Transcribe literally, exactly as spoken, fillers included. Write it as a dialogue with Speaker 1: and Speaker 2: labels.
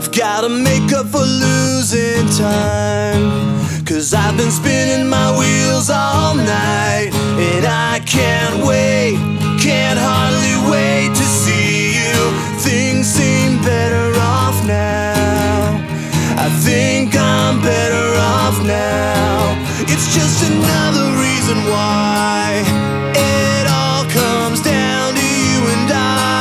Speaker 1: I've gotta make up for losing time, 'cause I've been spinning my wheels all night, and I can't wait, can't hardly wait to see you. Things seem better off now. I think I'm better off now. It's just another reason why